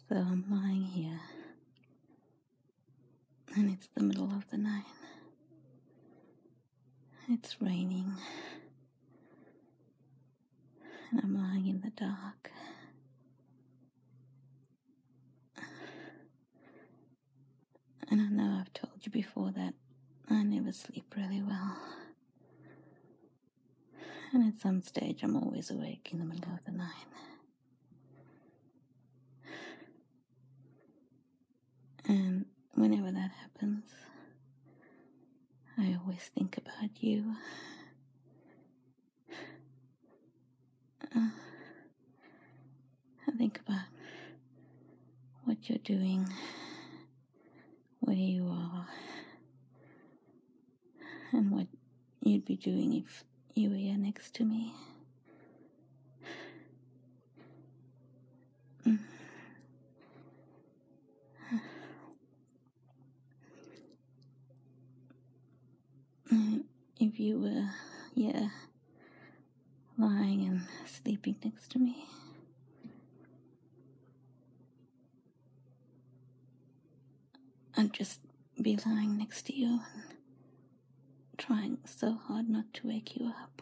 So I'm lying here, and it's the middle of the night. It's raining, and I'm lying in the dark. And I know I've told you before that I never sleep really well. And at some stage I'm always awake in the middle of the night. And whenever that happens, I always think about you. I think about what you're doing, where you are, and what you'd be doing if you were here next to me. If you were, lying and sleeping next to me, I'd just be lying next to you and trying so hard not to wake you up.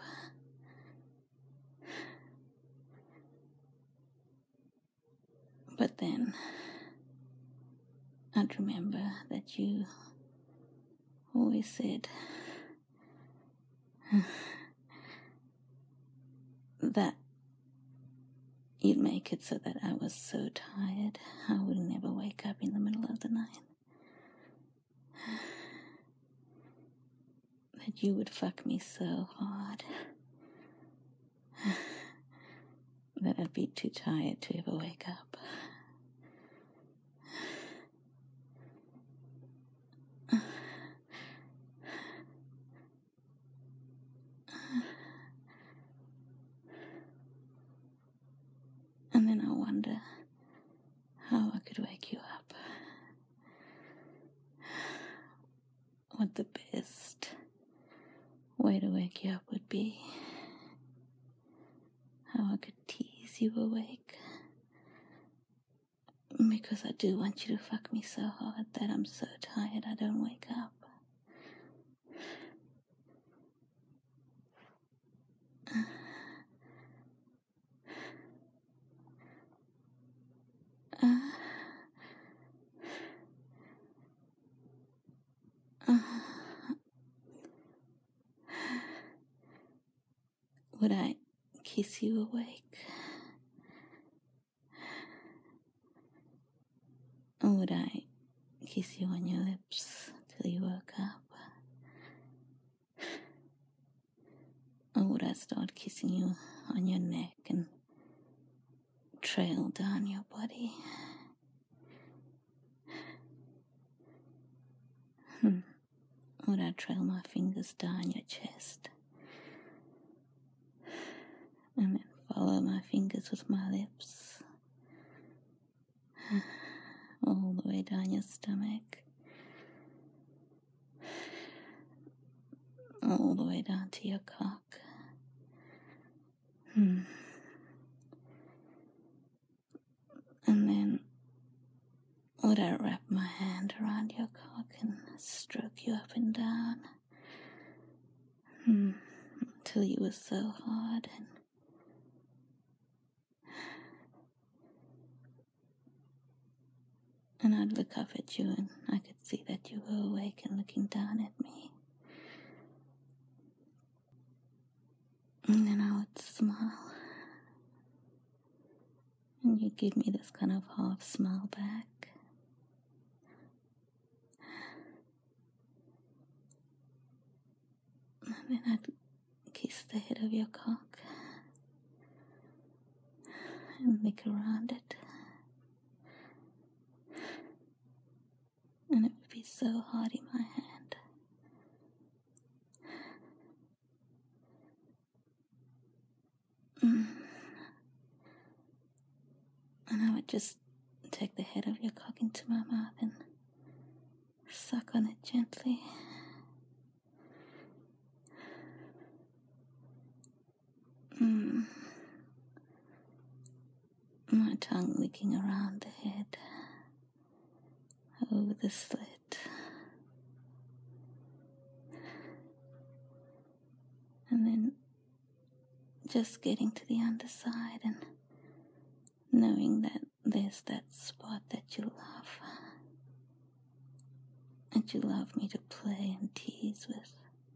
But then I'd remember that you always said that you'd make it so that I was so tired I would never wake up in the middle of the night. That you would fuck me so hard that I'd be too tired to ever wake up. And then I wonder how I could wake you up. What the best way to wake you up would be. How I could tease you awake. Because I do want you to fuck me so hard that I'm so tired I don't wake up. Would I kiss you awake? Or would I kiss you on your lips till you woke up? Or would I start kissing you on your neck and trail down your body? Would I trail my fingers down your chest and then follow my fingers with my lips all the way down your stomach, all the way down to your cock? And then would I wrap my hand around your cock and stroke you up and down until you were so hard and I'd look up at you and I could see that you were awake and looking down at me. And then I would smile. And you'd give me this kind of half smile back. And then I'd kiss the head of your cock and lick around it. And it would be so hard in my hand. And I would just take the head of your cock into my mouth and suck on it gently. my tongue licking around the head, over the slit, and then just getting to the underside and knowing that there's that spot that you love me to play and tease with.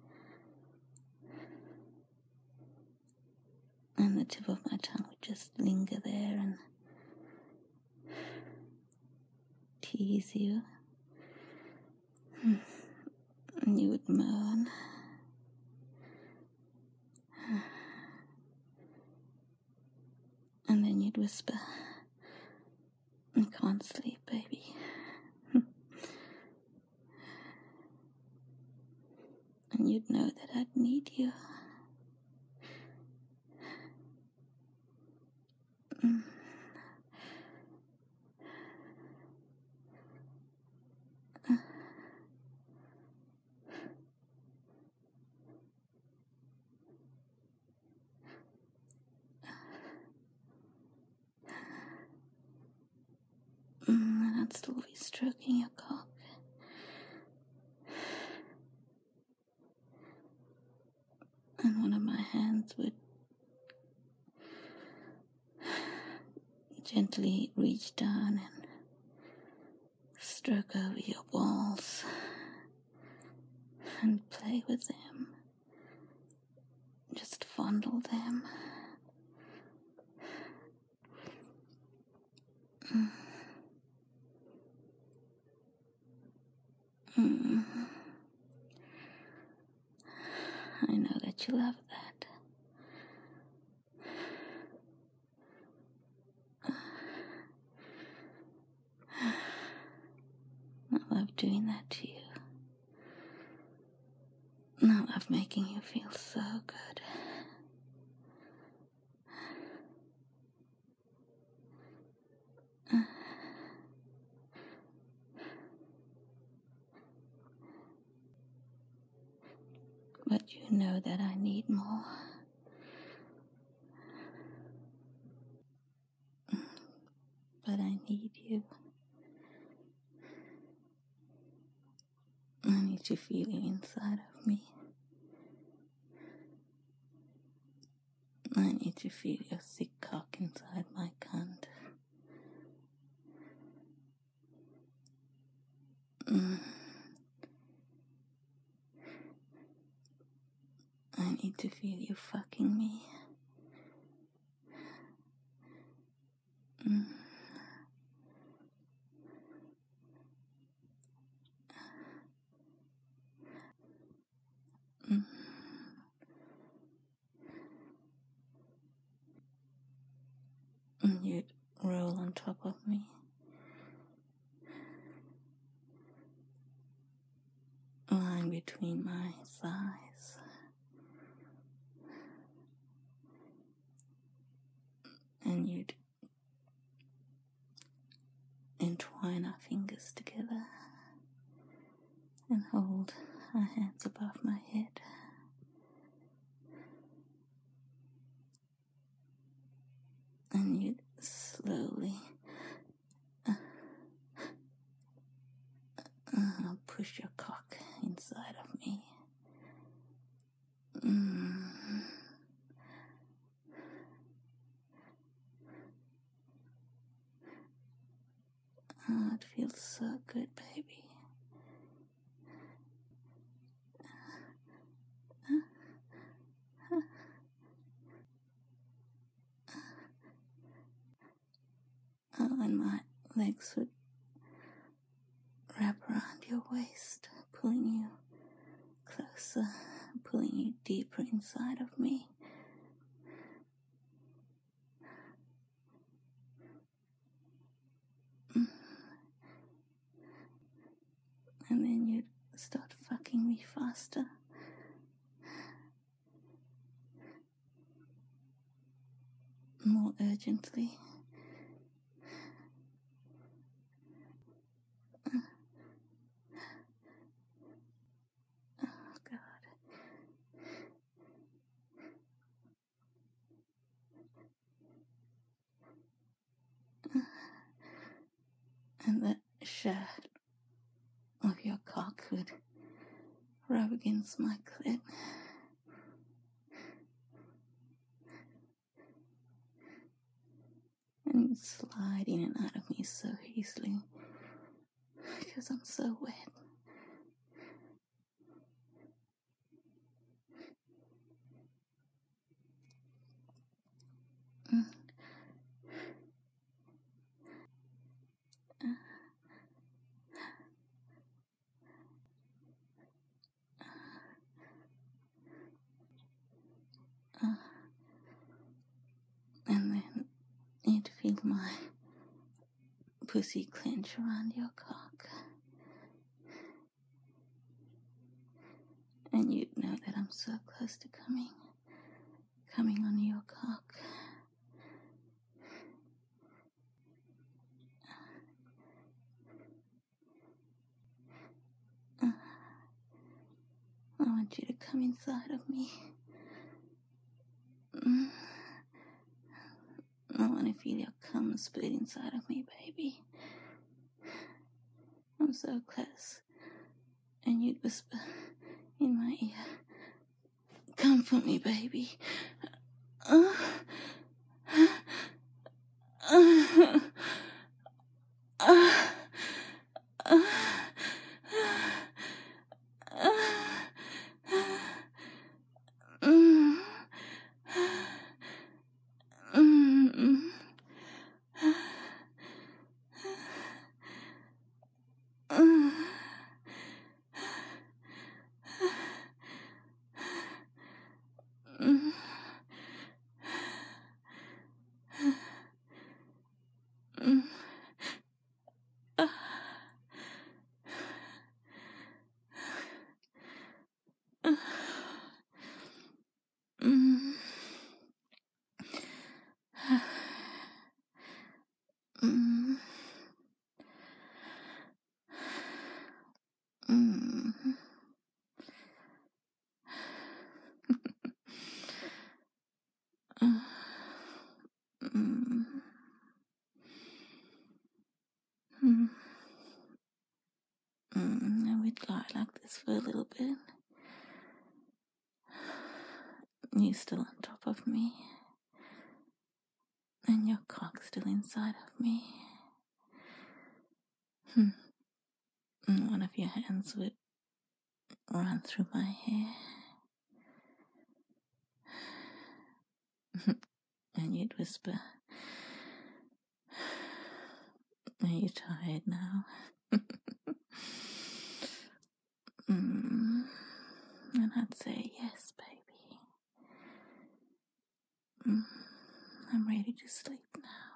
And the tip of my tongue would just linger there and tease you. And you would moan. And then you'd whisper, "I can't sleep, baby." And you'd know that I'd need you. And I'd still be stroking your cock. And one of my hands would gently reach down and stroke over your balls and play with them. Just fondle them. I know that you love that. I love doing that to you. I love making you feel so good. But you know that I need more. But I need you. I need to feel you inside of me. I need to feel your thick cock inside my cunt. I need to feel you fucking me. And you'd roll on top of me. Lying between my thighs. And you'd entwine our fingers together and hold our hands above my head. And you'd slowly push your cock inside of me. Oh, it feels so good, baby. Oh, and my legs would wrap around your waist, pulling you closer, pulling you deeper inside of me. And then you'd start fucking me faster. More urgently. Oh, God. and the shaft of your cock would rub against my clit. And you'd slide in and out of me so easily because I'm so wet. And then you'd feel my pussy clench around your cock. And you'd know that I'm so close to coming on your cock. I want you to come inside of me. I want to feel your cum split inside of me, baby. I'm so close. And you'd whisper in my ear, come for me, baby. And we'd lie like this for a little bit. You still on top of me. And your cock still inside of me. And one of your hands would run through my hair. And you'd whisper, are you tired now? And I'd say, yes, baby. I'm ready to sleep now.